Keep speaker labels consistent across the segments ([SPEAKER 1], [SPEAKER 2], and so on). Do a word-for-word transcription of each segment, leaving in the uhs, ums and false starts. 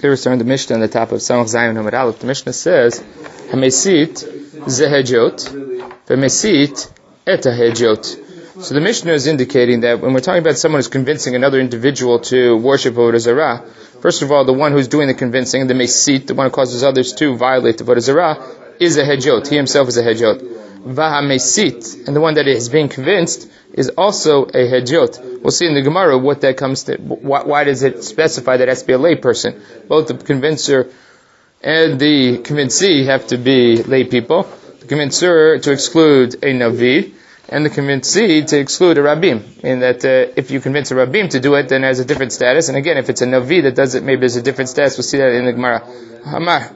[SPEAKER 1] Here we're starting the Mishnah on the top of Samach Zayin Amud Aleph. The Mishnah says, "Hamesit zehejot, v'mesit et hahejot." So the Mishnah is indicating that when we're talking about someone who's convincing another individual to worship Avodah Zarah, first of all, the one who's doing the convincing, the mesit, the one who causes others to violate the Avodah Zarah, is a hejot. He himself is a hejot. Vahamesit, and the one that is being convinced is also a hejot. We'll see in the Gemara what that comes to. Why, why does it specify that it has to be a lay person? Both the convincer and the convincee have to be lay people. The convincer to exclude a navi, and the convincee to exclude a rabbim. In that, uh, if you convince a rabbim to do it, then it has a different status. And again, if it's a navi that does it, maybe there's a different status. We'll see that in the Gemara. Hamar.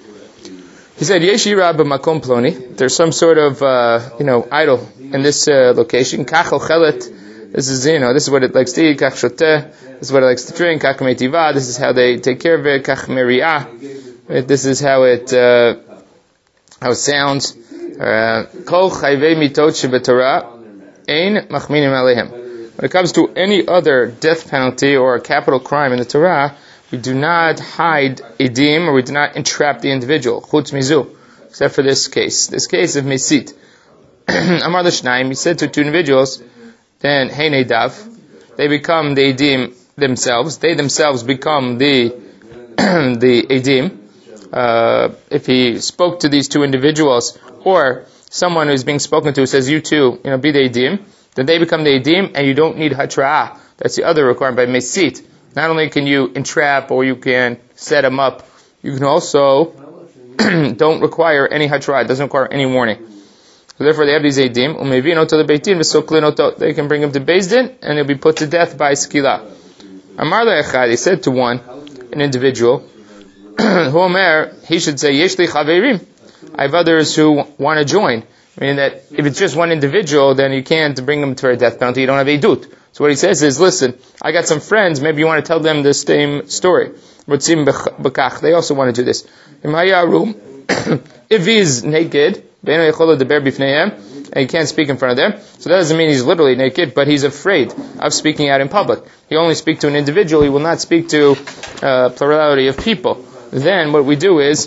[SPEAKER 1] He said, Yeshira b'makom ploni. There's some sort of, uh, you know, idol in this uh, location. Kach ochelet. This is, you know, this is what it likes to eat. Kach shoteh. This is what it likes to drink. Kach metiva. This is how they take care of it. Kach meriah. This is how it, uh, how it sounds. Kol chayvei mitot shebetorah ein machminim alehem. When it comes to any other death penalty or a capital crime in the Torah, we do not hide edim, or we do not entrap the individual. Chutz mizu, except for this case. This case of mesit. Amar l'shnaim, he said to two individuals, then hey nedav, they become the edim themselves. They themselves become the the edim. Uh, if he spoke to these two individuals, or someone who's being spoken to says, you two, you know, be the edim, then they become the edim, and you don't need hatra'ah. That's the other requirement by mesit. Not only can you entrap or you can set them up, you can also don't require any hatra'ah. It doesn't require any warning. So therefore, they have these edim. Umevino to the beitin v'soklinoto. They can bring him to Beis Din, and he'll be put to death by skila. Amar le'echad, he said to one, an individual, who omer, he should say, Yesh li chaverim. I have others who want to join. Meaning that if it's just one individual, then you can't bring them to a death penalty. You don't have edut. So what he says is, listen, I got some friends, maybe you want to tell them the same story. They also want to do this. If he's naked, and he can't speak in front of them, so that doesn't mean he's literally naked, but he's afraid of speaking out in public. He only speak to an individual, he will not speak to a plurality of people. Then what we do is,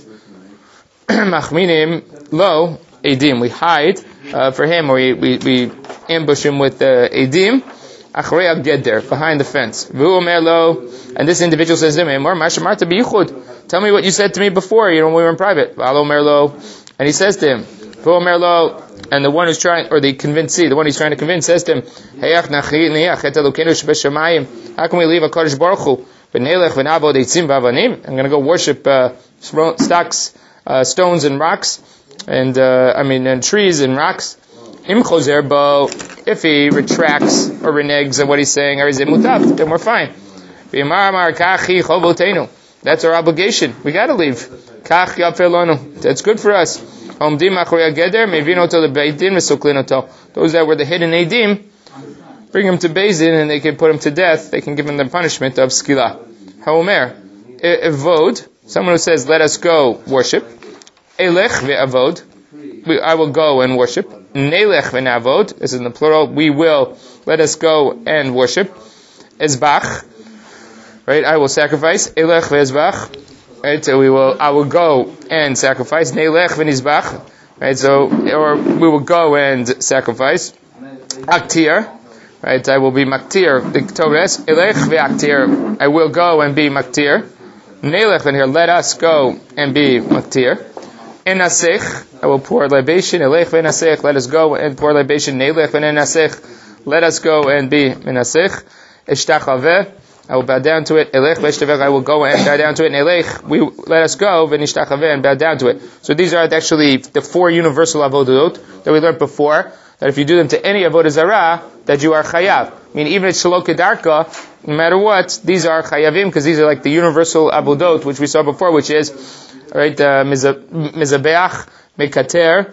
[SPEAKER 1] machminim lo edim, we hide uh, for him, or we, we, we ambush him with uh, edim, achrei al-geder, behind the fence. V'hu omer lo, and this individual says to him, ma shemarta b'yichud, tell me what you said to me before, you know, when we were in private. V'al omer lo, and he says to him, v'hu omer lo, and the one who's trying, or the convincee, the one he's trying to convince, says to him, Heyach nachniach et Elokeinu shebeshamayim, how can we leave a Kadosh Baruch Hu? V'nelech v'navod eitzim v'avanim, I'm going to go worship uh, stocks, uh, stones and rocks, and uh, I mean, and trees and rocks. Im chozer bo, if he retracts or reneges on what he's saying, or is it mutav, then we're fine. V'yamar amar kachi chovotenu, that's our obligation. We got to leave. Kach yafelonu, that's good for us. Omdim achrei geder, mevino to the Beis Din v'soklinoto. Those that were the hidden edim, bring him to Beis Din and they can put him to death. They can give him the punishment of skila. Haomer, evod, someone who says, let us go worship. Elech ve'avod, I will go and worship. Nelech ve'navod, this is in the plural, we will, let us go and worship. Ezbach, right, I will sacrifice. Elech ve'ezbach, right, so we will, I will go and sacrifice. Nelech ve'nizbach, right, so, or we will go and sacrifice. Aktir, right, I will be maktir. The Torah is, Elech ve'aktir, I will go and be maktir. Nelech ve'nir, let us go and be maktir. Enasech, I will pour libation. Elech ve'nasech, let us go and pour libation. Nelech ve'nasech, let us go and be menasech. Eshtachaveh, I will bow down to it. Elech ve'eshtavech, I will go and bow down to it. Elech, we let us go ve'nishtachaveh, and bow down to it. So these are actually the four universal avodot that we learned before. That if you do them to any avodah zarah, that you are chayav. I mean, even at shalok kedarka, no matter what, these are chayavim because these are like the universal avodot which we saw before, which is right, uh, mizabeach, mekater,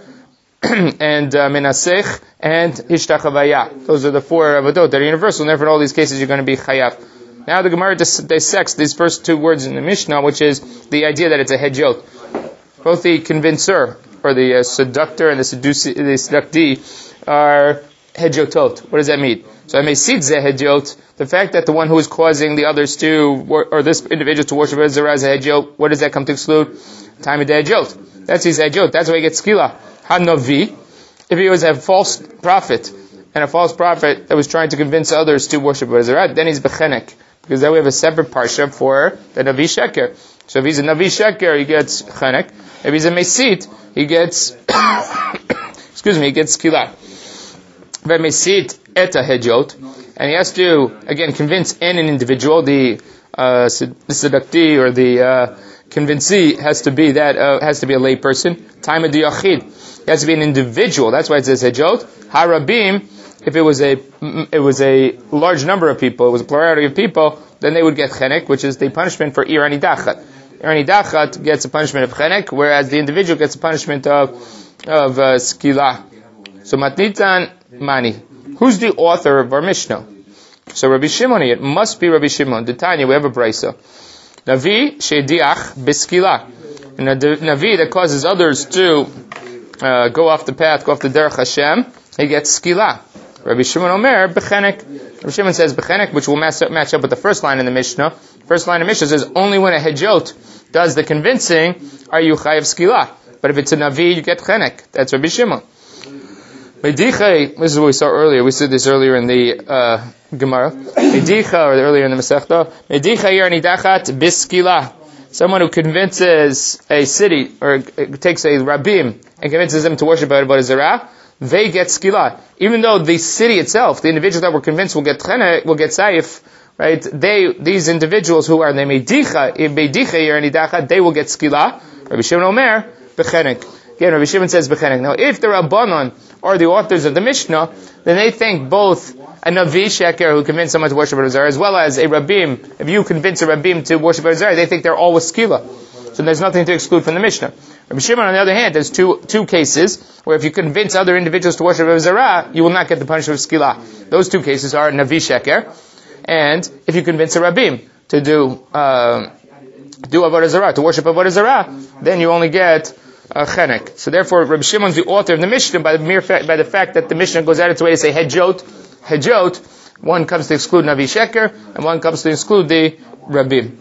[SPEAKER 1] and uh, menasech, and hishtachavaya. Those are the four avodot that are universal. And therefore, in all these cases, you're going to be chayav. Now the Gemara dis- dissects these first two words in the Mishnah, which is the idea that it's a hejot. Both the convincer, or the uh, seductor, and the seduce, the seductee, are hedjotot. What does that mean? So mesit ze hedjot, the fact that the one who is causing the others to, or this individual to worship as a hedjot, what does that come to exclude? Time of the hedjot. That's his hedjot. That's why he gets skila. Hanavi, if he was a false prophet, and a false prophet that was trying to convince others to worship Bezerat, then he's bechenek. Because then we have a separate parsha for the Navi Sheker. So if he's a Navi Sheker, he gets chenek. If he's a Mesit, he gets, excuse me, he gets skila. But Mesit et a hedjot, and he has to, again, convince in an individual, the, uh, the sedakti, or the, uh, convincee has to be that, uh, has to be a lay person. Time of the yachid. It has to be an individual. That's why it says hedjot. Harabim, if it was a, it was a large number of people, it was a plurality of people, then they would get chenek, which is the punishment for irani dachat. Irani dachat gets a punishment of chenek, whereas the individual gets a punishment of, of, uh, skila. So matnitan mani. Who's the author of our Mishnah? So Rabbi Shimon, it must be Rabbi Shimon. The Tanya, we have a brisa. Navi shediach beskila. And a Navi that causes others to uh, go off the path, go off the derech Hashem, he gets skila. Rabbi Shimon Omer bechenek. Rabbi Shimon says bechenek, which will match up, match up with the first line in the Mishnah. First line of Mishnah says only when a hedjot does the convincing are you chayav skila. But if it's a Navi, you get chenek. That's Rabbi Shimon. Medichai, this is what we saw earlier. We said this earlier in the uh, Gemara. Medicha, or earlier in the Masechta. Medicha irani dachat biskila. Someone who convinces a city, or takes a Rabim, and convinces them to worship Avodah Zarah, they get skila. Even though the city itself, the individuals that were convinced will get chene, will get saif, right? They, these individuals who are the Medicha, Medicha irani dachat, they will get skila. Rabbi Shimon Omer, bechenek. Again, Rabbi Shimon says bechenek. Now, if the Rabbanon or the authors of the Mishnah, then they think both a Navi Sheker who convinced someone to worship Avodah Zarah, as well as a Rabim, if you convince a Rabim to worship Avodah Zarah, they think they're all with skila. So there's nothing to exclude from the Mishnah. Rabbi Shimon, on the other hand, there's two two cases where if you convince other individuals to worship Avodah Zarah, you will not get the punishment of skila. Those two cases are Navi Sheker, and if you convince a Rabim to do uh, do Avodah Zarah, to worship Avodah Zarah, then you only get Uh, chenek. So therefore, Rabbi Shimon is the author of the Mishnah by the mere fact, by the fact that the Mishnah goes out its way to say hedjot, hedjot. One comes to exclude Navi Sheker, and one comes to exclude the Rabim.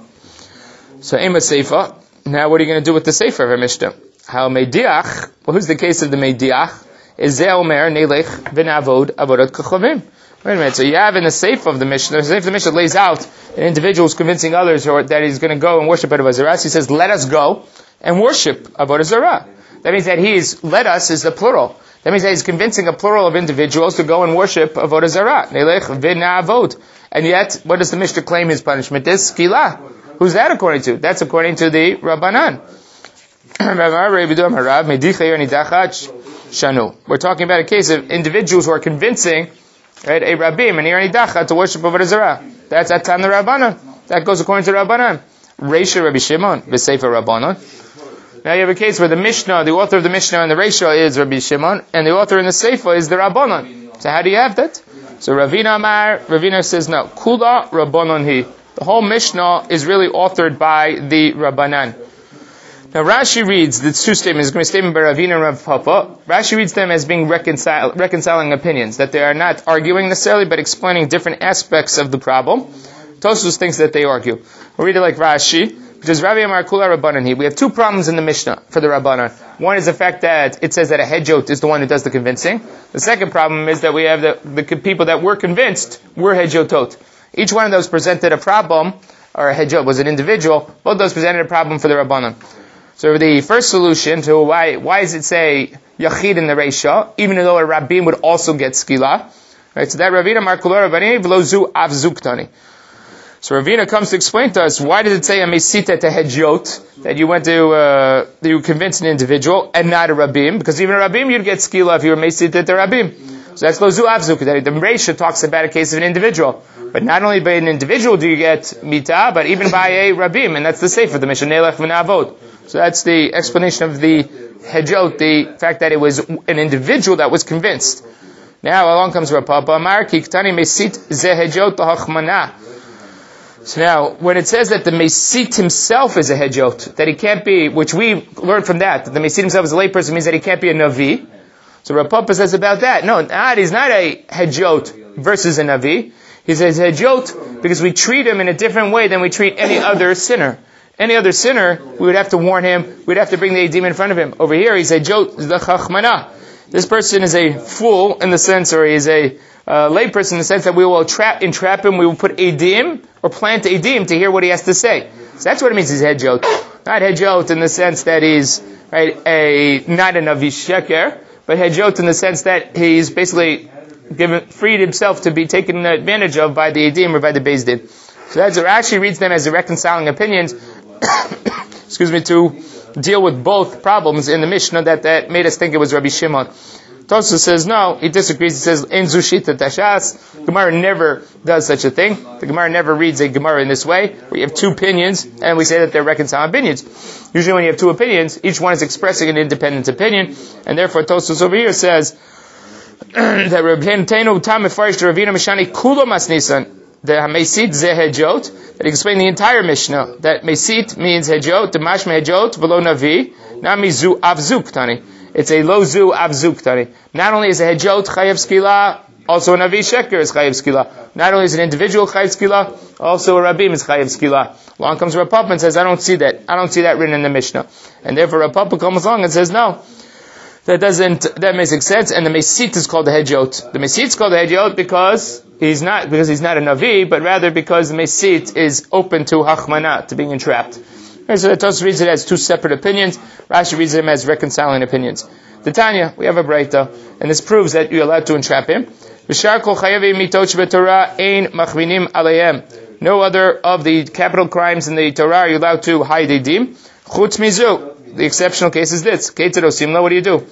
[SPEAKER 1] So Ema Seifa. Now, what are you going to do with the Seifa of our Mishnah? How Mediach? Well, who's the case of the Mediach? Is Ze Omer Nelech V'Navod Avodat Kachavim. Wait a minute. So you have in the Seifa of the Mishnah, the Seifa of the Mishnah lays out an individual who's convincing others or that he's going to go and worship Avodah Zarah. He says, "Let us go and worship Avodah Zarah." That means that he is, let us is the plural. That means that he's convincing a plural of individuals to go and worship Avodah Zarah. Nelech v'na'avod. And yet, what does the Mishnah claim his punishment is? Skila. Who's that according to? That's according to the Rabbanan. We're talking about a case of individuals who are convincing, right, a Rabbim and Irani Dacha to worship Avodah Zarah. That's Atan the Rabbanan. That goes according to Rabbanan. Reisha Rabbi Shimon, V'Seifa Rabbanon. Now you have a case where the Mishnah, the author of the Mishnah and the Reisha is Rabbi Shimon, and the author in the Seifa is the Rabbanon. So how do you have that? So Ravina Amar, Ravina says no. Kula Rabbanon hi. The whole Mishnah is really authored by the Rabbanan. Now Rashi reads the two statements. It's going to be a statement by Ravina and Rav Papa. Rashi reads them as being reconcil- reconciling opinions, that they are not arguing necessarily, but explaining different aspects of the problem. Tosfos thinks that they argue. We'll read it like Rashi. Which is Ravi Amar Kula Rabbanan. We have two problems in the Mishnah for the Rabbanan. One is the fact that it says that a hedjot is the one who does the convincing. The second problem is that we have the, the people that were convinced were hedjotot. Each one of those presented a problem, or a hedjot was an individual. Both of those presented a problem for the Rabbanan. So the first solution to why why does it say Yachid in the Reisha, even though a Rabbim would also get skila, right? So that Ravi Amar Kula Rabbanan v'lo zu av zuktani. So Ravina comes to explain to us, why does it say a mesita to hedjot, that you went to, uh, that you convinced an individual, and not a Rabbim? Because even a Rabbim you'd get skila if you were mesita to Rabbim. So that's lo zu avzuk, that the Reisha talks about a case of an individual. But not only by an individual do you get mita, but even by a Rabbim, and that's the sefer, the Mishnah Nelech v'Navod. So that's the explanation of the hedjot, the fact that it was an individual that was convinced. Now along comes Rav Papa, Amar ki ktani mesit ze hedjot hachmana. So now, when it says that the Mesit himself is a hedjot, that he can't be, which we learned from that, that the Mesit himself is a layperson means that he can't be a Navi. So Rav Papa says about that, no, not, he's not a Hedjot versus a Navi. He says Hedjot because we treat him in a different way than we treat any other sinner. Any other sinner, we would have to warn him, we'd have to bring the Edim in front of him. Over here, he's a Hedjot, the Chachmana. This person is a fool in the sense, or he's a uh, layperson in the sense that we will trap, entrap him, we will put Edim, or plant Edim to hear what he has to say. So that's what it means he's Hedjot. Not Hedjot in the sense that he's, right, a, not a Navi Sheker, but Hedjot in the sense that he's basically given, freed himself to be taken advantage of by the Edim or by the Beis Din. So that's, Rashi reads them as the reconciling opinions, excuse me, to deal with both problems in the Mishnah that, that made us think it was Rabbi Shimon. Tosfos says no, he disagrees. He says, in Zushita Tashas, Gemara never does such a thing. The Gemara never reads a Gemara in this way, where you have two opinions, and we say that they're reconciling opinions. Usually when you have two opinions, each one is expressing an independent opinion, and therefore Tosfos over here says, that Rabbeinu Teinu Tam Mefarish to Ravina Mishani Kulo Masnisan, the Mesit Ze Hedjot, that explain the entire Mishnah, that Mesit means Hedjot, the Mashma Hedjot, Velo Navi, Nami Zu Avzuk Tani. It's a Lo Zu Avzuk Tani. Not only is a Hedjot Chayev Skila, also a Navi Sheker is Chayev Skila. Not only is an individual Chayev Skila, also a Rabbim is Chayev Skila. Along comes Rav Papa and says, I don't see that. I don't see that written in the Mishnah. And therefore Rav Papa comes along and says, no. That doesn't, that makes sense, and the Mesit is called the Hedjot. The Mesit is called the Hedjot because he's not, because he's not a Navi, but rather because the Mesit is open to Hachmana, to being entrapped. Okay, so the Tosfos reads it as two separate opinions. Rashi reads them as reconciling opinions. The Tanya, we have a Breita, and this proves that you're allowed to entrap him. No other of the capital crimes in the Torah are you allowed to hide Edim. Chutz mizu. The exceptional case is this. What do you do?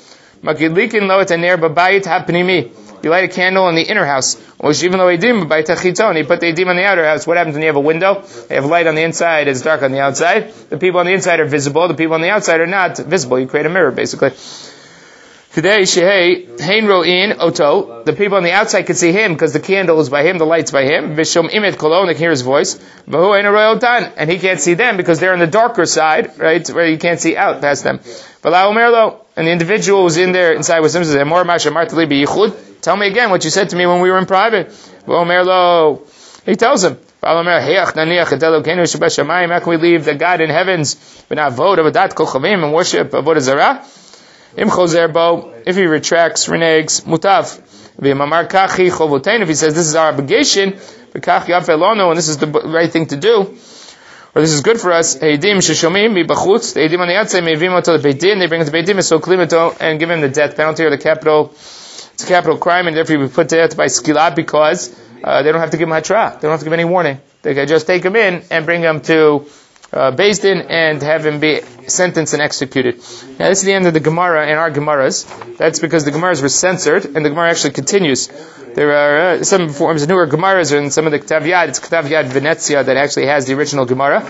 [SPEAKER 1] You light a candle in the inner house. Or even though edim, you put the edim on the outer house. What happens when you have a window? You have light on the inside, it's dark on the outside. The people on the inside are visible, the people on the outside are not visible. You create a mirror, basically. Today, Hein Ro'in Oto, the people on the outside can see him because the candle is by him, the light's by him. Vishom Imet Kolon, they can hear his voice. Vahu Ein Ro'el Dan, and he can't see them because they're on the darker side, right, where you can't see out past them. Valau Merlo, and the individual who's in there inside with him says, Amor Masha Martali B'yichud, tell me again what you said to me when we were in private. Vahu Merlo, he tells him, how can we leave the God in heavens, but not vote of a dat kochavim and worship Avodah Zarah? If he retracts, reneges, mutav. If he says this is our obligation, and this is the right thing to do, or this is good for us, the edim on the outside, they bring him to Beit Din, so klimito, and give him the death penalty or the capital, it's a capital crime, and therefore he be put to death by skilat because uh, they don't have to give him hatra, they don't have to give any warning. They can just take him in and bring him to Uh, Beis Din and have him be sentenced and executed. Now this is the end of the Gemara in our Gemaras. That's because the Gemaras were censored, and the Gemara actually continues. There are uh, some forms of newer Gemaras, and some of the Ktav Yad, it's Ktav Yad Venezia that actually has the original Gemara.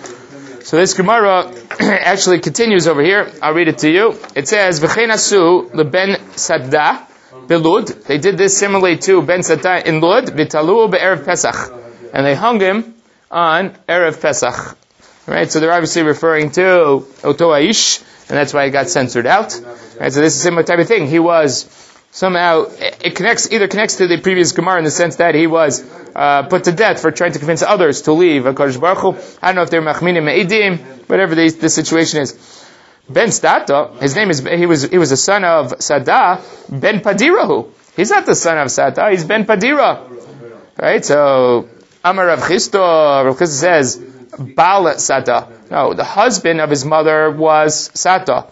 [SPEAKER 1] So this Gemara actually continues over here. I'll read it to you. It says, V'chein asu leben Sadda belud. They did this similarly to Ben Sadda in Lud, v'talu be'erev Pesach. And they hung him on Erev Pesach. Right, so they're obviously referring to Oto Aish, and that's why it got censored out. Right, so this is a similar type of thing. He was somehow, it connects, either connects to the previous Gemara in the sense that he was uh, put to death for trying to convince others to leave HaKadosh Baruch Hu. I don't know if they're Machminim Me'idim, whatever the, the situation is. Ben Stata, his name is, he was, he was the son of Sada, Ben Padirahu. He's not the son of Sada, he's Ben Padira. Right, so, Amar Rav Chisto, Rav Chisto says, Baal Sata. No, the husband of his mother was Sata.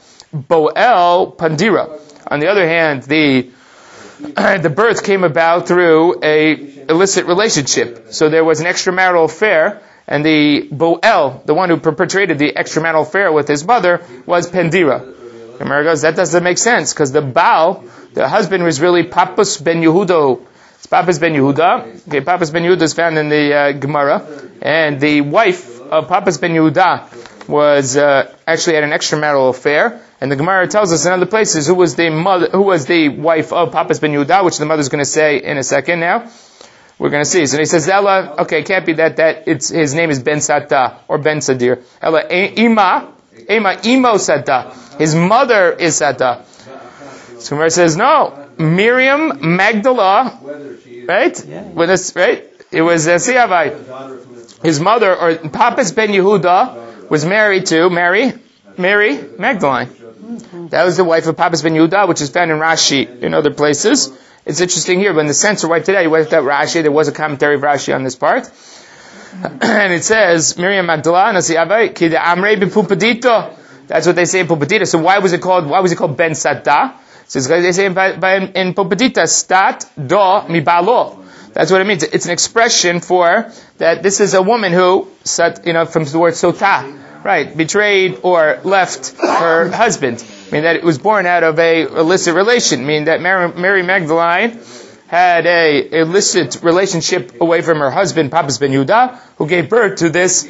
[SPEAKER 1] Boel Pandira. On the other hand, the uh, the birth came about through a illicit relationship. So there was an extramarital affair, and the Boel, the one who perpetrated the extramarital affair with his mother, was Pandira. And Mary goes, that doesn't make sense, because the Baal, the husband, was really Papas ben Yehuda. It's Papas ben Yehuda. Okay, Papas ben Yehuda is found in the uh, Gemara, and the wife of Papas ben Yehuda was uh, actually had an extramarital affair, and the Gemara tells us in other places who was the mother, who was the wife of Papas ben Yehuda, which the mother's going to say in a second. Now we're going to see. So he says, Ella, okay, it can't be that that it's his name is Ben Sata or Ben Sadir. Ella Ima, Ima Imo Sata. His mother is Sata. So Gemara says, no, Miriam Magdala, right? Yeah. When this, right? It was uh, Siavai. His mother, or Papas ben Yehuda, was married to Mary, Mary Magdalene. Mm-hmm. That was the wife of Papas ben Yehuda, which is found in Rashi in other places. It's interesting here, but in the censor wiped it out, you wiped out Rashi, there was a commentary of Rashi on this part. And it says, Miriam Magdala, Nasi Abai, Ki de Amrei Bepupadito. That's what they say in Pupadita. So why was it called, why was it called Ben Sata? So they say in, in Pupadita, Stat Do Mibalo. That's what it means. It's an expression for that this is a woman who, you know, from the word Sota, right, betrayed or left her husband. I mean that it was born out of a illicit relation. I mean that Mary, Mary Magdalene had a illicit relationship away from her husband, Papas ben Yehuda, who gave birth to this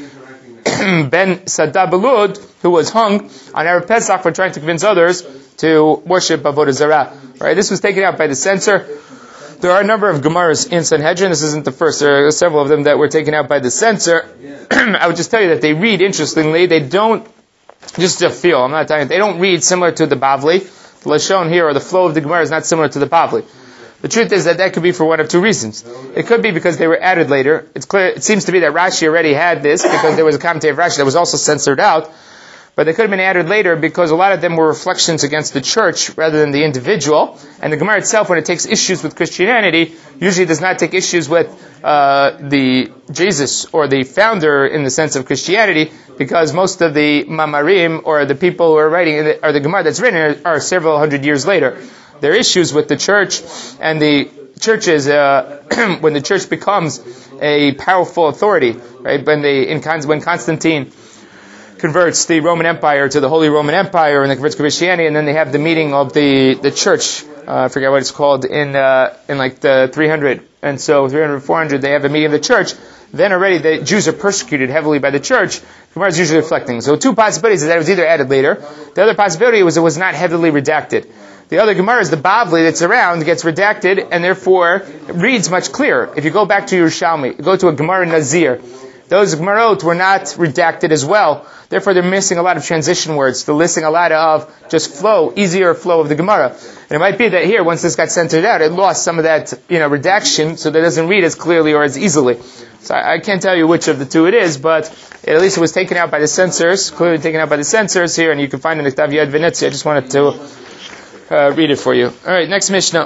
[SPEAKER 1] Ben Sadda Belud, who was hung on Erev Pesach for trying to convince others to worship Avodah Zarah. Right? This was taken out by the censor. There are a number of Gemaras in Sanhedrin. This isn't the first. There are several of them that were taken out by the censor. I would just tell you that they read interestingly. They don't, just to feel, I'm not telling you, they don't read similar to the Bavli. The Lashon here, or the flow of the Gemara, is not similar to the Bavli. The truth is that that could be for one of two reasons. It could be because they were added later. It's clear, it seems to be that Rashi already had this because there was a commentary of Rashi that was also censored out. But they could have been added later because a lot of them were reflections against the church rather than the individual. And the Gemara itself, when it takes issues with Christianity, usually does not take issues with uh, the Jesus or the founder in the sense of Christianity, because most of the Mamarim or the people who are writing the, or the Gemara that's written are, are several hundred years later. There are issues with the church and the churches uh, when the church becomes a powerful authority, right? When they in when Constantine converts the Roman Empire to the Holy Roman Empire, and they converts to Christianity, and then they have the meeting of the the church. Uh, I forget what it's called in uh, in like the three hundred, and so three hundred, four hundred, they have a meeting of the church. Then already the Jews are persecuted heavily by the church. Gemara is usually reflecting. So two possibilities is that it was either added later. The other possibility was it was not heavily redacted. The other Gemara is the Bavli that's around gets redacted and therefore reads much clearer. If you go back to Yerushalmi, go to a Gemara Nazir, those Gemarot were not redacted as well. Therefore, they're missing a lot of transition words. They're listing a lot of just flow, easier flow of the Gemara. And it might be that here, once this got censored out, it lost some of that, you know, redaction, so that it doesn't read as clearly or as easily. So I, I can't tell you which of the two it is, but it, at least it was taken out by the censors, clearly taken out by the censors here, and you can find it in the Ktav Yad Venezia. I just wanted to uh, read it for you. All right, next Mishnah.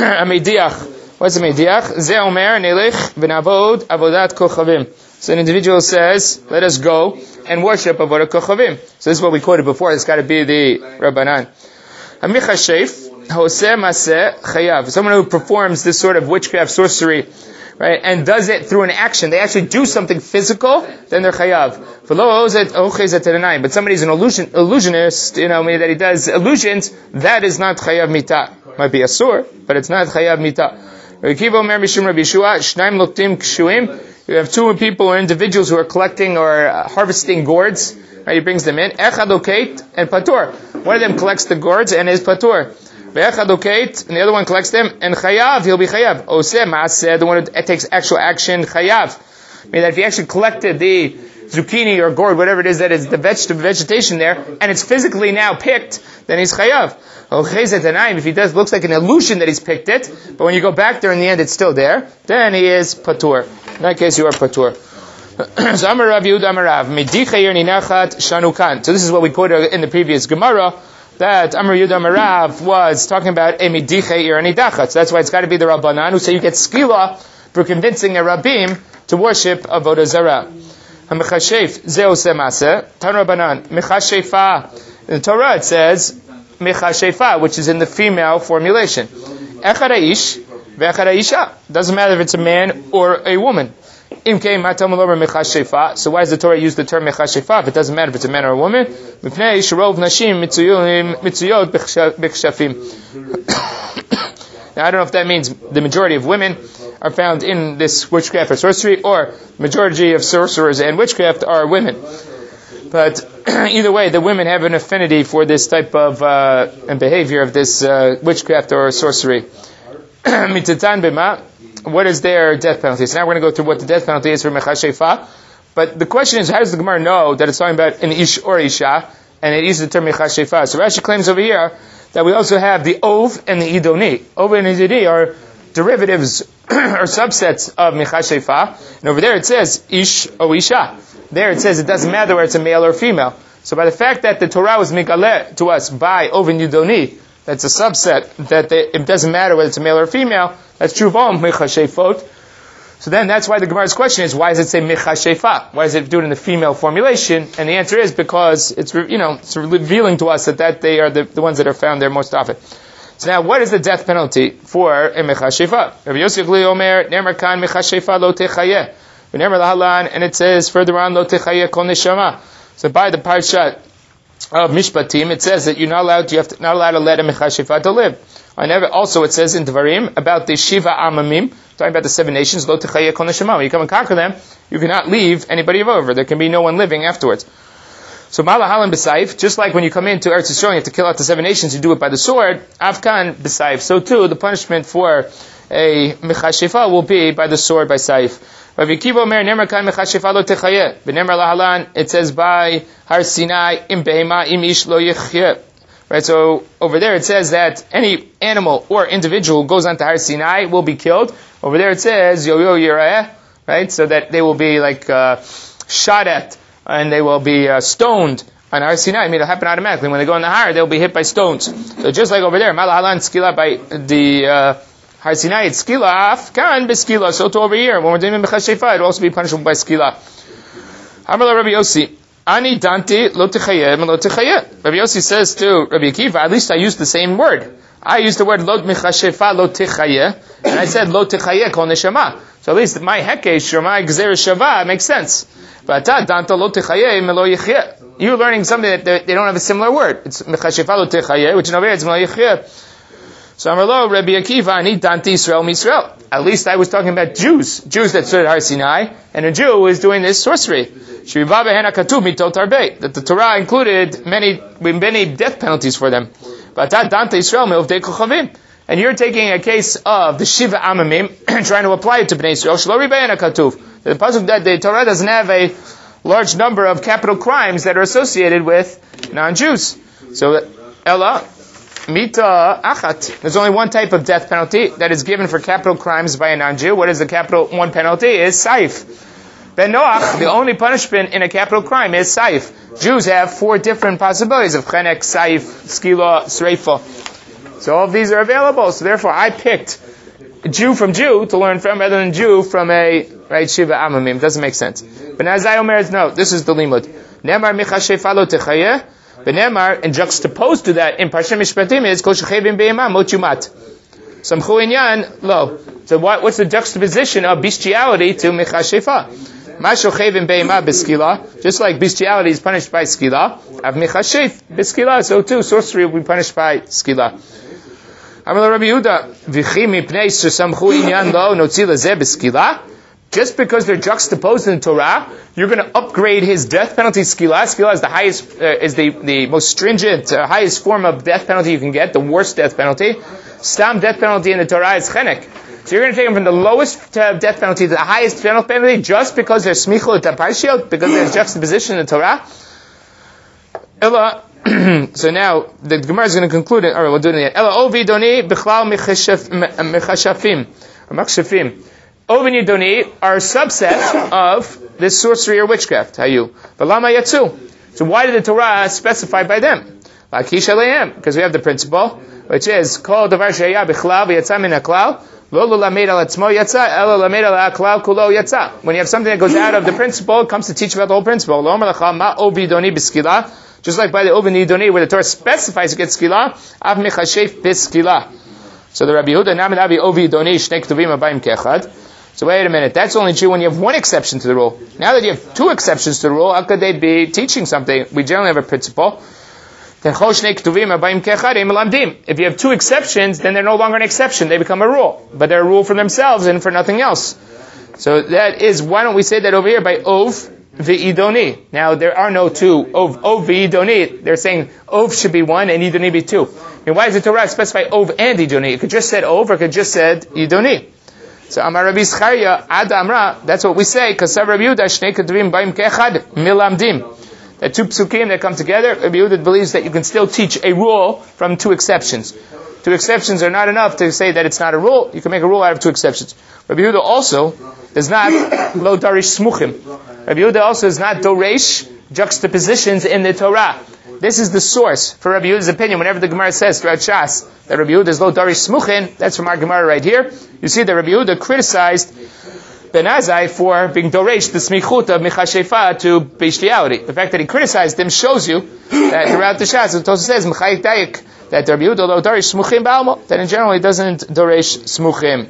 [SPEAKER 1] Amediach. What's a Mediach? Ze Omer Nelech V'Navod Avodat Kochavim. So an individual says, let us go and worship Avodat Kochavim. So this is what we quoted before. It's got to be the Rabbanan. Hamichashef Hoseh Maseh Chayav. Someone who performs this sort of witchcraft, sorcery, right, and does it through an action. They actually do something physical, then they're Chayav. But somebody's an illusion, illusionist, you know, that he does illusions, that is not Chayav Mita. Might be a sur, but it's not Chayav Mita. You have two people or individuals who are collecting or uh, harvesting gourds. Right, he brings them in. Echad okait and patur. One of them collects the gourds and is patur. Echad okait, and the other one collects them and chayav. He'll be chayav. Oseh maaseh, the one who takes actual action, chayav. I mean that if he actually collected the zucchini or gourd, whatever it is that is the vegetable vegetation there, and it's physically now picked, then he's chayav. If he does, looks like an illusion that he's picked it, but when you go back there in the end, it's still there, then he is patur. In that case, you are patur. So Amar Rav Yehuda Amar Rav, Medichayer ninachat shanukan. So this is what we quoted in the previous Gemara, that Amar Yehuda Amar Rav was talking about a Medichayer nidachat. So that's why it's got to be the Rabbanan who say you get skila for convincing a Rabbim to worship Avodah Zarah. HaMechashef zeo semase, Tan Rabbanan, Mechashefa. In the Torah it says, Mechashefa, which is in the female formulation. Echad haish, ve'echad haisha. Doesn't matter if it's a man or a woman. Imkei matam lover mechashefa. So why does the Torah use the term mechashefa if it doesn't matter if it's a man or a woman? Mipnei sharov nashim mitzuyot b'chshafim. Now I don't know if that means the majority of women are found in this witchcraft or sorcery, or majority of sorcerers and witchcraft are women. But either way, the women have an affinity for this type of uh, behavior of this uh, witchcraft or sorcery. What is their death penalty? So now we're going to go through what the death penalty is for Mechashefa. But the question is, how does the Gemara know that it's talking about an Ish or Isha, and it uses the term Mechashefa? So Rashi claims over here that we also have the ov and the idoni. Ov and idoni are derivatives or subsets of michashefa. And over there it says ish o isha. There it says it doesn't matter whether it's a male or female. So by the fact that the Torah was migaleh to us by ov and idoni, that's a subset, that they, it doesn't matter whether it's a male or female, that's true of all michashefot. So then that's why the Gemara's question is, why does it say michashefa? Why does it do it in the female formulation? And the answer is because it's, you know, it's revealing to us that, that they are the, the ones that are found there most often. So now, what is the death penalty for a michashefa? Rabbi Yosef li omer, ne'emar kan michashefa lo techayeh. V'ne'emar lahalan, and it says further on, lo techayeh kol neshama. So by the parshat of Mishpatim, it says that you're not allowed to, you have to, not allowed to let a michashefa to live. I never, also it says in Devarim about the Shiva Amamim, talking about the seven nations, lo techayeh kol neshama. When you come and conquer them, you cannot leave anybody over. There can be no one living afterwards. So malahalan b'saif, just like when you come into Eretz Yisrael, you have to kill out the seven nations, you do it by the sword, afkan b'saif. So too, the punishment for a michashefa will be by the sword, by saif. Rav Akiva omer, ne'emar kan michashefa lo techayeh. V'ne'emar lahalan, it says by Har Sinai, im behema, im ish lo yichyeh. Right, so over there it says that any animal or individual who goes onto Har Sinai will be killed. Over there it says yo yo yirayeh, right, so that they will be like uh, shot at and they will be uh, stoned on Har Sinai. I mean, it'll happen automatically. When they go in the Har, they'll be hit by stones. So just like over there, malahalan skila by the uh, Har Sinai, it's skila, afkan b'skila. So to over here, when we're doing michashefa, it'll also be punishable by skila. Amar Rabbi Yossi. Ani danti lo techayeh lo techayeh. Rabbi Yossi says to Rabbi Akiva, at least I used the same word. I used the word lo michashefa lo techayeh, and I said lo techayeh kol neshama. So at least my hekesh or my gzer shava makes sense. But ta danta lo techayeh lo yichyeh. You're learning something that they don't have a similar word. It's michashefa lo techayeh, which in over here it's lo yichyeh. So Amarlo Rabbi Akiva ani danti Yisrael misrael. At least I was talking about Jews, Jews that stood at Har Sinai, and a Jew who is doing this sorcery. That the Torah included many, many death penalties for them. And you're taking a case of the Shiva Amamim and trying to apply it to Bnei Yisrael. The pasuk that the Torah doesn't have a large number of capital crimes that are associated with non-Jews. So, Ella, Mita Achat. There's only one type of death penalty that is given for capital crimes by a non-Jew. What is the capital one penalty? Is Saif. Ben Noach, the only punishment in a capital crime is Saif. Jews have four different possibilities of Chenek, Saif, Skila, Sreifa. So all of these are available. So therefore I picked Jew from Jew to learn from rather than Jew from a, right, Shiva Amamim. It doesn't make sense. But Nazai Omer, no, this is the limud. Nemar michashefa lo techayeh. But Nemar, and juxtaposed to that in Parshat Mishpatim is Kol shechevim be'ema mot yumat. Samchu inyan lo. So what, what's the juxtaposition of bestiality to michashefa? Just like bestiality is punished by skila, av michashef b'skila, so too sorcery will be punished by skila. Amar Rabbi Yehuda, v'chi mipnei shesamchu inyan lo notzi lezeh b'skila. Just because they're juxtaposed in the Torah, you're going to upgrade his death penalty skila. Skila is the highest, uh, is the, the most stringent, uh, highest form of death penalty you can get, the worst death penalty. Stam death penalty in the Torah is chenek. So you're going to take them from the lowest uh, death penalty to the highest death penalty just because they're smichol taparshiot, because there's juxtaposition in the Torah. Ella, so now the Gemara is going to conclude it. All right, we'll do it again. Ella ovi doni bichlal mechashafim or machshafim. Ovi doni are a subset of this sorcery or witchcraft. Hayu, but lama yatsu. So why did the Torah specify by them? Lakish aleim, because we have the principle, which is kol davar sheya bichlal v'yatsa min haklal. When you have something that goes out of the principle, it comes to teach about the whole principle. Just like by the Ovini Doni, where the Torah specifies against skila, av mechashef biskila. So the Rabbi Yehuda Namid Avi Ovi Doni Shnei Ktuvim Abayim Kechad. So wait a minute, that's only true when you have one exception to the rule. Now that you have two exceptions to the rule, how could they be teaching something? We generally have a principle. If you have two exceptions, then they're no longer an exception. They become a rule. But they're a rule for themselves and for nothing else. So that is, why don't we say that over here by Ov v'idoni? Now there are no two. Ov, ov v'idoni. They're saying Ov should be one and Idoni be two. I mean, why does the Torah specify Ov and Idoni? It could just said Ov or it could just said Idoni. So Amar Rabbi Zcharia, Ad Amra, that's what we say, because Rabbi Yehuda, Shnei Ketuvim Ba'im Kechad Milamdim. that two psukim that come together, Rabbi Yehuda believes that you can still teach a rule from two exceptions. Two exceptions are not enough to say that it's not a rule. You can make a rule out of two exceptions. Rabbi Yehuda also does not lo darish smuchim. Rabbi Yehuda also is not doresh juxtapositions in the Torah. This is the source for Rabbi Yehuda's opinion. Whenever the Gemara says throughout Shas that Rabbi Yehuda is lo darish smuchin, that's from our Gemara right here. You see that Rabbi Yehuda criticized Ben Azai for being doresh the smichut of michashefa to bestiality. The fact that he criticized him shows you that throughout the Shas, it also says mechayik dayik that Rabbi Yehuda lo darish smuchim ba'almo, that in general he doesn't doresh smuchim.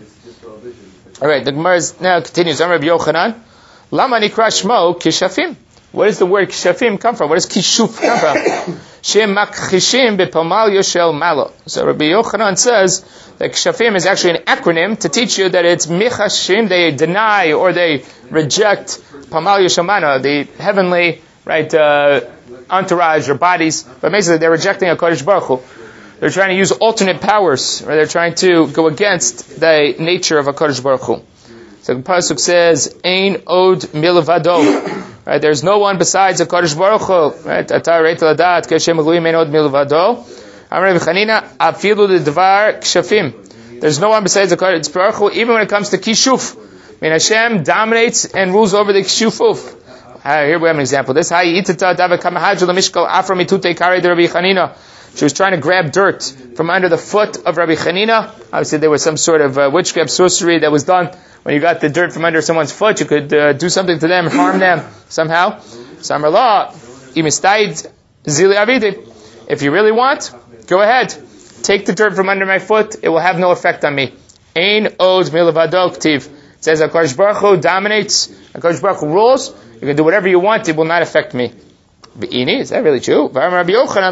[SPEAKER 1] All right, the Gemara now continues. I'm Rabbi Yochanan. Lama nikra shmo kishafim. Where does the word kishafim come from? Where does kishuf come from? Shem makchishim bepomal yoshel malo. So Rabbi Yochanan says that kishafim is actually an acronym to teach you that it's michashim. They deny or they reject pomal yoshel malo, the heavenly right uh, entourage or bodies. But basically, they're rejecting a Kodesh Baruch Hu. They're trying to use alternate powers, or they're trying to go against the nature of a Kodesh Baruch Hu. So the pasuk says, "Ein od milvado." Right, there's no one besides a Kodesh Baruch Hu. Right, Atar reit ladat kashem eluim ein od milvado. Amar Rabbi Chanina, afilu ledvar kshafim. There's no one besides the Kodesh Baruch Hu, even when it comes to kishuf. I mean, Hashem dominates and rules over the kishufuf. Uh, here we have an example. This Hayi itata dava kamahaj lemishkal afra mitute kare de Rabbi Chanina. She was trying to grab dirt from under the foot of Rabbi Chanina. Obviously, there was some sort of uh, witchcraft sorcery that was done. When you got the dirt from under someone's foot, you could uh, do something to them, harm them somehow. Samar law, imistaid zili avidi. If you really want, go ahead. Take the dirt from under my foot. It will have no effect on me. Ein od milavado ktiv. It says HaKadosh Baruch Hu dominates. HaKadosh Baruch Hu rules. You can do whatever you want. It will not affect me. Is that really true? Why are they called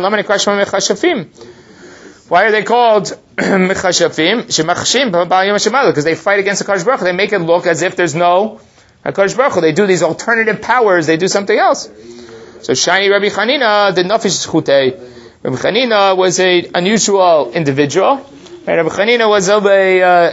[SPEAKER 1] mechashafim? Because they fight against the Kadosh Baruch Hu. They make it look as if there's no Kadosh Baruch Hu. They do these alternative powers. They do something else. So Shani Rabbi Chanina did nafish zchutei. Rabbi Chanina was an unusual individual. And Rabbi Chanina was of a uh,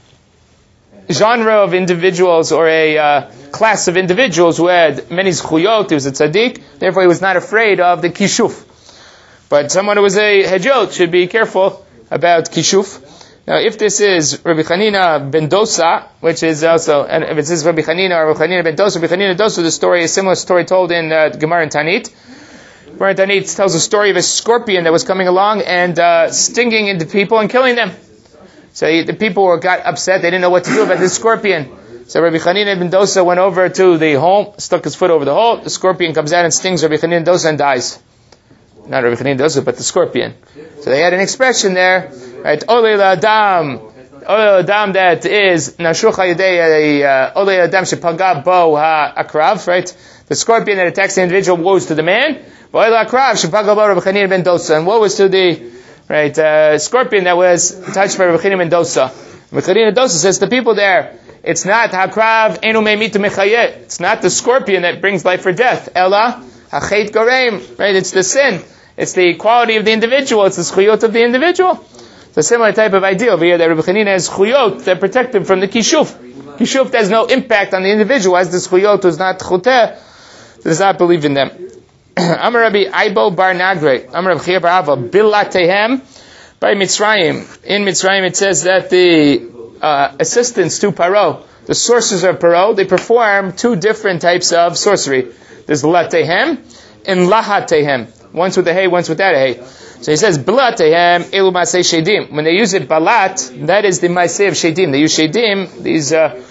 [SPEAKER 1] genre of individuals or a uh, class of individuals who had many zchuyot. He was a tzaddik, therefore he was not afraid of the kishuf. But someone who was a hejot should be careful about kishuf. Now, if this is Rabbi Chanina ben Dosa, which is also, and if it is Rabbi Chanina or Rabbi Chanina ben Dosa, Rabbi Chanina Dosa, the story is a similar story told in uh, Gemara and Tanit. Gemara and Tanit tells a story of a scorpion that was coming along and uh, stinging into people and killing them. So he, the people were, got upset. They didn't know what to do about this scorpion. So Rabbi Chanina ben Dosa went over to the hole, stuck his foot over the hole. The scorpion comes out and stings Rabbi Chanina ben Dosa and dies. Not Rabbi Chanina ben Dosa, but the scorpion. So they had an expression there, right? Ole la'adam, ole la'adam that is nashuch ha'yadei, ole la'adam shepaga bo ha'akrav, right? The scorpion that attacks the individual woes to the man. Ole la'akrav shepaga bo Rabbi Chanina ben Dosa, and woe was to the right uh, scorpion that was touched by Rabbi Chanina ben Dosa. Rabbi Chanina ben Dosa says to the people there, it's not hakrav enu me'mitu mechayet. It's not the scorpion that brings life or death. Ella hachet goreim. Right? It's the sin. It's the quality of the individual. It's the zchuyot of the individual. It's a similar type of idea over here that Rabbi Chanina has zchuyot that protect him from the kishuf. Kishuf has no impact on the individual, as the zchuyot who's not chuteh does not believe in them. Amar Rabbi Aibo bar Nagre. Amar Rabbi Chia bar Ava bilatehem by Mitzrayim. In Mitzrayim it says that the uh, assistants to Paro, the sorcerers of Paro, they perform two different types of sorcery. There's latehem and lahatehem. Once with a hay, once without a hay. So he says, Balatehem elu masei shedim. When they use it balat, that is the masei of shedim. They use shedim, these uh,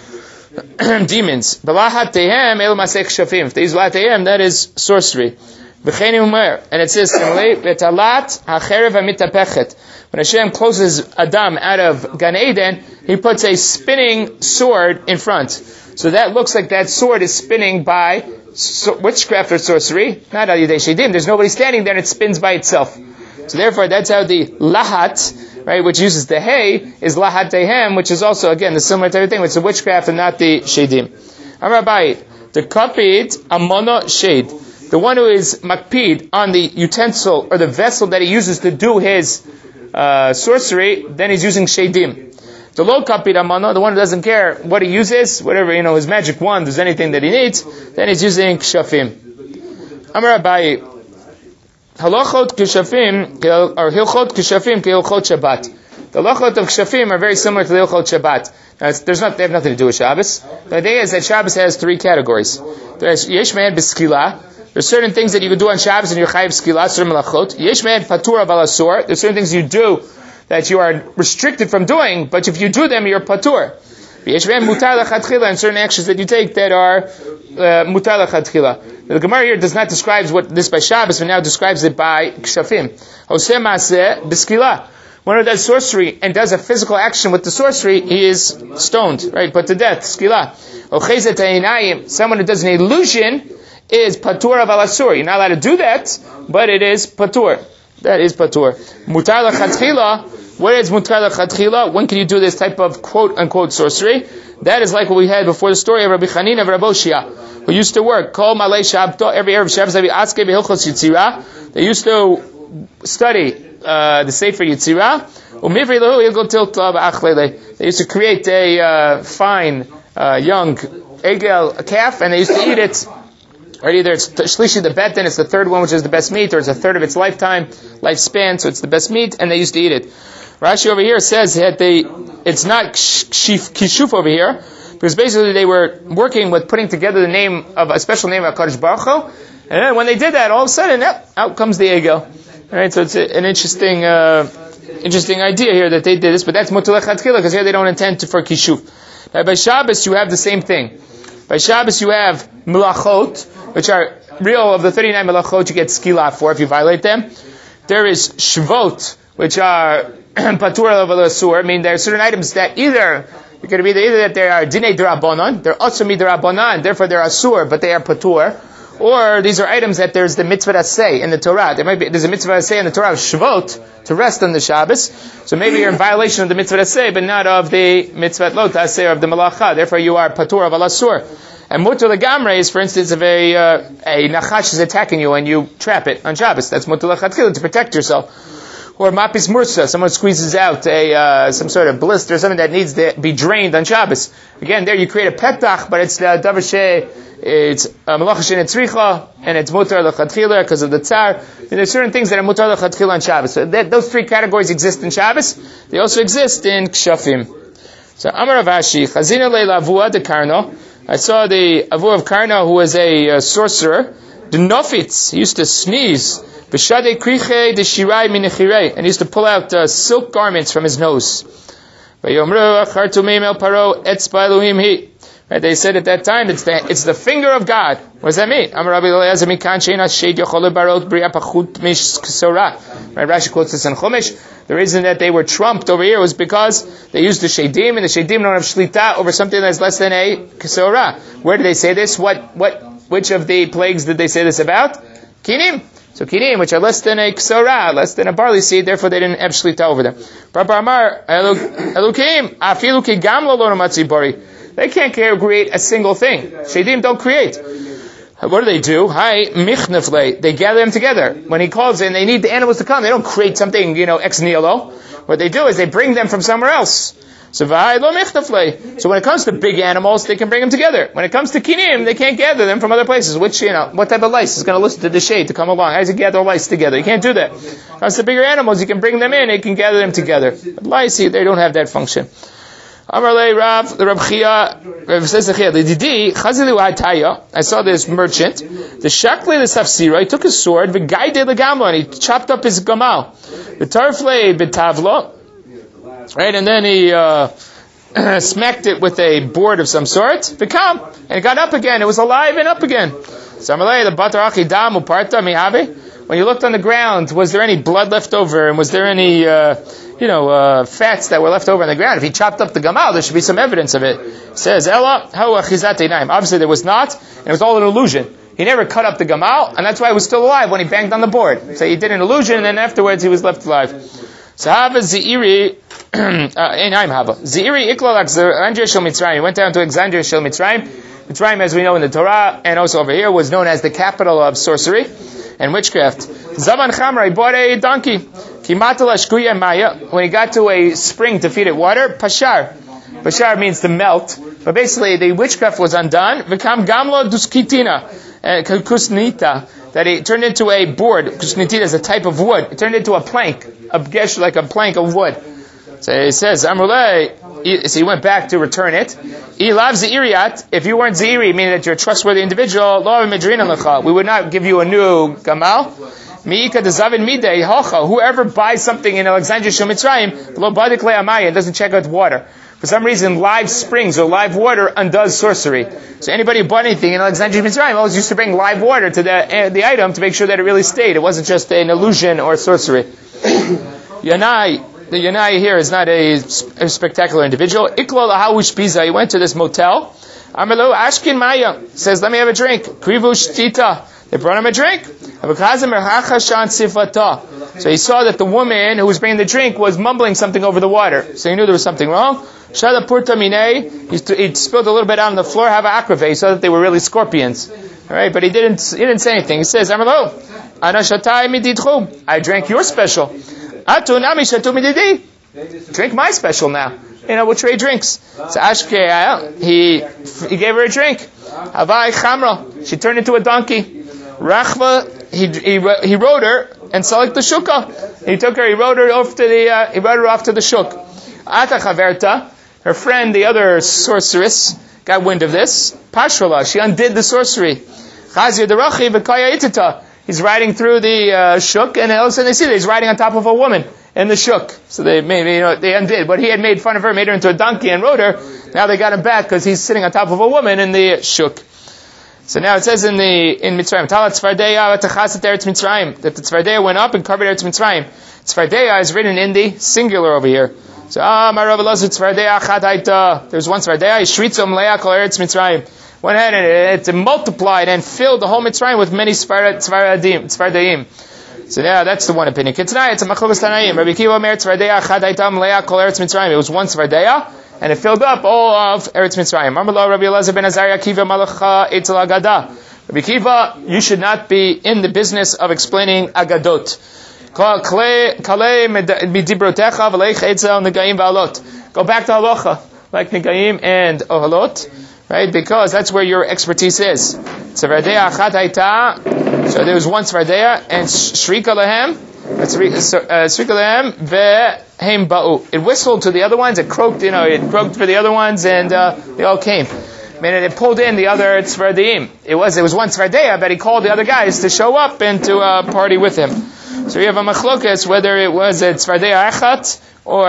[SPEAKER 1] demons. Balahatehem elu masei kshafim. If they use latehem, that is sorcery. V'cheni umer. And it says similarly, V'talat hacherev hamitapechet. When Hashem closes Adam out of Gan Eden, he puts a spinning sword in front. So that looks like that sword is spinning by So, witchcraft or sorcery, not al yidei shedim. There's nobody standing there and it spins by itself. So therefore, that's how the lahat, right, which uses the hay, is lahat tehem, which is also, again, the similar type of thing, which is the witchcraft and not the shedim. Amar Abai, the kapid amono shade, the one who is makpid on the utensil or the vessel that he uses to do his uh, sorcery, then he's using shedim. The low kapid amano, the one who doesn't care what he uses, whatever, you know, his magic wand, there's anything that he needs, then he's using kshafim. Amar Abaye, halachot kishafim or hilchot kishafim kehilchot Shabbat. The halachot of kishafim are very similar to the hilchot Shabbat. Now, it's, there's not, they have nothing to do with Shabbos. The idea is that Shabbos has three categories. There's yesh me'ed b'skila. There's certain things that you can do on Shabbos and you're chayiv skila, certain malachot. Yesh me'ed patur aval asur. There's certain things you do that you are restricted from doing, but if you do them, you're patur. Yesh me'ed mutar lechatchila, and certain actions that you take that are uh, mutar lechatchila. The Gemara here does not describe what this by Shabbos, but now describes it by kshafim. Hoseh maseh b'skila. One who does sorcery and does a physical action with the sorcery, he is stoned, right? Put to death, skila. Ochezet ha'inayim. Someone who does an illusion is patur aval asur. You're not allowed to do that, but it is patur. That is patur. Mutar lechatchila. What is mutar lechatchila? When can you do this type of quote unquote sorcery? That is like what we had before the story of Rabbi Chanina of Rabbi Oshia, who used to work. Kol malei shabto, every Erev Shabbos, they used to study uh, the Sefer Yitzirah. They used to create a uh, fine uh, young egel, a calf, and they used to eat it. Or either it's shlishi the bet, then it's the third one, which is the best meat, or it's a third of its lifetime lifespan, so it's the best meat, and they used to eat it. Rashi over here says that they, it's not kishuf over here, because basically they were working with putting together the name of a special name of HaKadosh Baruch Hu, and then when they did that, all of a sudden, yep, out comes the egel. Right, so it's a, an interesting, uh, interesting idea here that they did this, but that's mutar lechatchila, because here they don't intend to for kishuf. Now by Shabbos you have the same thing. By Shabbos you have melachot, which are real of the thirty-nine melachot you get skila for if you violate them. There is shvot, which are patur aval asur. I mean, there are certain items that either you could be either that they are dinei d'Rabbanan, they're also d'Rabbanan, therefore they're asur, but they are patur. Or these are items that there's the mitzvah aseh in the Torah. There might be there's a mitzvah aseh in the Torah of Shvot to rest on the Shabbos. So maybe you're in violation of the mitzvah aseh, but not of the mitzvah lo aseh of the malacha. Therefore, you are patur aval asur. And mutar legamre is, for instance, if a uh, a nachash is attacking you and you trap it on Shabbos. That's mutar lechatchila, to protect yourself. Or mapis mursa, someone squeezes out a uh, some sort of blister, something that needs to be drained on Shabbos. Again, there you create a petach, but it's the davar sheh. It's malacha shenetzricha, and it's mutar lechatchila because of the tsar. And there's certain things that are mutar lechatchila on Shabbos. So that, those three categories exist in Shabbos. They also exist in kshafim. So Amar Avashi, chazina le'lavua de Karno. I saw the avu of Karno, who was a uh, sorcerer. The nofitz, he used to sneeze. B'shadei kriche de shirai minechirei, and he used to pull out uh, silk garments from his nose. Vayomru achartumim el paro etzba Elohim hi. Right, they said at that time, it's the, it's the finger of God. What does that mean? Amar Rabbi Eliezer mikan she'ena shed yochol barot bria pachut mish ksora. Right, Rashi quotes this in Chumash. The reason that they were trumped over here was because they used the shedim, and the shedim don't have shlita over something that's less than a ksora. Where did they say this? What, what, which of the plagues did they say this about? Kinim. So kinim, which are less than a ksora, less than a barley seed, therefore they didn't have shlita over them. Rabbi Amar Elukim afilu ki gam lo lo matzi bari. They can't create a single thing. Shedim don't create. What do they do? Hi, michnefle. They gather them together. When he calls in, they need the animals to come. They don't create something, you know, ex nihilo. What they do is they bring them from somewhere else. So v'hai lo michnefle. So when it comes to big animals, they can bring them together. When it comes to kinim, they can't gather them from other places. Which, you know, what type of lice is going to listen to the shade to come along? How does it gather lice together? You can't do that. When it comes to bigger animals, you can bring them in, they can gather them together. But lice, they don't have that function. Amarle Rav, the Rav Chia, Rav says the Chia, the Didi, Chazili Wa'ataya, I saw this merchant, the Shakle the Safsira, he took his sword, the Gaide the Gamla, and he chopped up his gamal. The Tarfle Betavlo, right, and then he, uh, smacked it with a board of some sort, the Kam, and it got up again, it was alive and up again. So Amarle, the Batarachi Dam Uparta Mihabe, when you looked on the ground, was there any blood left over, and was there any, uh, you know, uh, fats that were left over on the ground? If he chopped up the gamal, there should be some evidence of it. It says, Ella, how achizat einaim. Obviously there was not, and it was all an illusion. He never cut up the gamal, and that's why he was still alive when he banged on the board. So he did an illusion, and then afterwards he was left alive. So Hava Zeiri, einaim Hava. Zeiri iklalak Alexandria Shel Mitzrayim. He went down to Alexandria Shel Mitzrayim. Mitzrayim, as we know in the Torah, and also over here, was known as the capital of sorcery and witchcraft. Zaman Chamra, he bought a donkey. When he got to a spring to feed it water, Pashar. Pashar means to melt. But basically, the witchcraft was undone. Vikam Gamlo Duskitina. and kusnita, that he turned into a board. Kusnita is a type of wood. It turned into a plank, a gesh, like a plank of wood. So he says, Amrulay, so he went back to return it. He loves the Iriat. If you weren't Ziri, meaning that you're a trustworthy individual, we would not give you a new Gamal. Whoever buys something in Alexandria Shel Mitzrayim, and doesn't check out water. For some reason, live springs or live water undoes sorcery. So anybody who bought anything in Alexandria Mitzrayim always used to bring live water to the uh, the item to make sure that it really stayed. It wasn't just an illusion or sorcery. Yanai, the Yanai here is not a, a spectacular individual. Iklo lahawish piza. He went to this motel. Amelo Ashkin Maya says, "Let me have a drink." Krivush tita. They brought him a drink. So he saw that the woman who was bringing the drink was mumbling something over the water. So he knew there was something wrong. He spilled a little bit out on the floor. Have an akrave. He saw that they were really scorpions. All right, but he didn't. He didn't say anything. He says, "Amalo, I drank your special. Drink my special now. You know, we'll trade drinks." So Ashke, he he gave her a drink. Havai chamra. She turned into a donkey. Rachva, he, he he rode her and select the shukah. He took her, he rode her off to the uh, he rode her off to the shuk. Ata chaverta, her friend, the other sorceress, got wind of this. Pashrala, she undid the sorcery. Chazir derachi v'kaya itita. He's riding through the uh, shuk, and all of a sudden they see that he's riding on top of a woman in the shuk. So they maybe you know they undid. But he had made fun of her, made her into a donkey, and rode her. Now they got him back because he's sitting on top of a woman in the shuk. So now it says in the in Mitzrayim, Talat Tzvardeya Tachasat Eretz Mitzrayim, that the Tzvardeya went up and covered Eretz Mitzrayim. Tzvardeya is written in the singular over here. So ah, my Rav Elazar Tzvardeya Chadaita. There's one Tzvardeya. Shritzom Leah Kol Eretz Mitzrayim. Went ahead and it, it multiplied and filled the whole Mitzrayim with many Tzvardeim. Tzvardeim. So yeah, that's the one opinion. Kitnai, it's a Machlokes Tanaim. Rabbi Kiva Mer Tzvardeya Chadaita Leah Kol Eretz Mitzrayim. It was one Tzvardeya. And it filled up all of Eretz Mitzrayim. Rabbi Elazar ben Azariah Kiva Malacha Eitzel Agada. Rabbi Kiva, you should not be in the business of explaining Agadot. Go back to Halacha, like Negaim and Ohalot, right? Because that's where your expertise is. So there was one Tzvardeya and Shrika Lahem. It whistled to the other ones. It croaked, you know, it croaked for the other ones, and uh, they all came. I mean, it pulled in the other tzvardeim. It was it was one tzvardeya, but he called the other guys to show up and to uh, party with him. So we have a machlokes whether it was a tzvardeya achat or.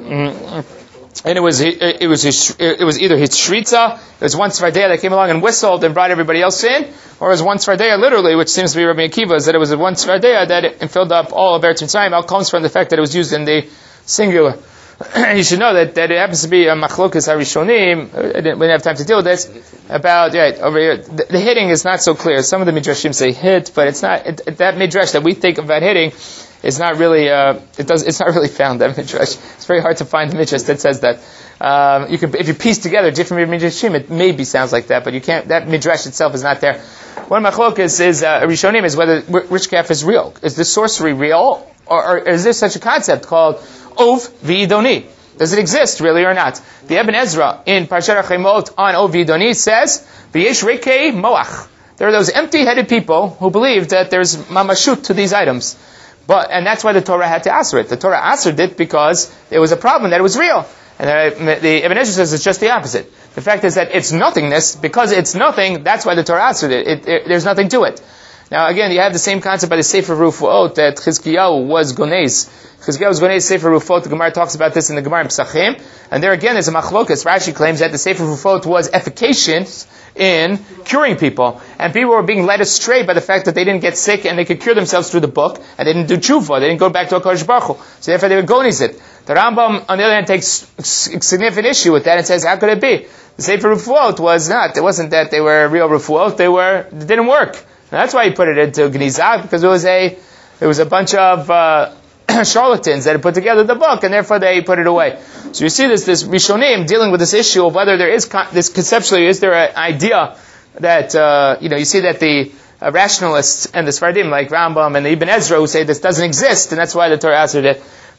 [SPEAKER 1] Mm, And it was it was his, it was either his shritza, it was one tzvardeya that came along and whistled and brought everybody else in, or it was one tzvardeya literally, which seems to be Rabbi Akiva's, that it was one tzvardeya that it filled up all of Eretz Mitzrayim. It comes from the fact that it was used in the singular. You should know that, that it happens to be a machlokas harishonim. We didn't have time to deal with this. About right over here, the, the hitting is not so clear. Some of the midrashim say hit, but it's not it, that midrash that we think about hitting. It's not really, uh, it does, it's not really found, that midrash. It's very hard to find the midrash that says that. Um, you can, if you piece together different midrashim, it maybe sounds like that, but you can't, that midrash itself is not there. One machlokas is, uh, Rishonim is whether which calf is real. Is the sorcery real? Or, or is there such a concept called Ov V'idoni? Does it exist really or not? The Ibn Ezra in Parshat Chemot on Ov V'idoni says, V'yesh Rekei Moach. There are those empty-headed people who believe that there's mamashut to these items. But, and that's why the Torah had to answer it. The Torah answered it because there was a problem that it was real. And the, the Ibn Ezra says it's just the opposite. The fact is that it's nothingness. Because it's nothing, that's why the Torah answered it. It, it there's nothing to it. Now again, you have the same concept by the Sefer Rufuot that Chizkiyahu was Gonez. Chizkiyahu was Gonez, Sefer Rufuot. The Gemara talks about this in the Gemara in Pesachim. And there again, there's a machlokas. Rashi claims that the Sefer Rufuot was efficacious in curing people. And people were being led astray by the fact that they didn't get sick and they could cure themselves through the book, and they didn't do tshuva, they didn't go back to HaKadosh Baruch Hu. So therefore they would gonize it. The Rambam, on the other hand, takes significant issue with that and says, how could it be? The Sefer Rufuot was not, it wasn't that they were real Rufuot, they were, it didn't work. And that's why he put it into Gnizah, because it was a, it was a bunch of, uh, charlatans that had put together the book, and therefore they put it away. So you see this, this Rishonim dealing with this issue of whether there is, con- this conceptually, is there an idea that, uh, you know, you see that the uh, rationalists and the Sfardim, like Rambam and the Ibn Ezra, who say this doesn't exist, and that's why the Torah answered it.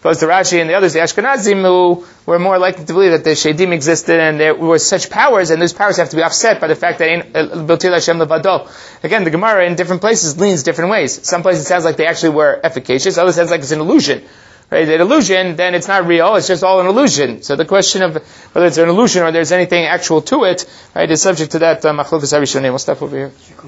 [SPEAKER 1] Opposed to Rashi and the others, the Ashkenazim, who were more likely to believe that the Shedim existed and there were such powers, and those powers have to be offset by the fact that Biltil Hashem Levado. Again, the Gemara in different places leans different ways. Some places it sounds like they actually were efficacious, others sounds like it's an illusion. Right? An illusion, then it's not real, it's just all an illusion. So the question of whether it's an illusion or there's anything actual to it, right, is subject to that uh, Machlokes Harishonim. We'll stop over here.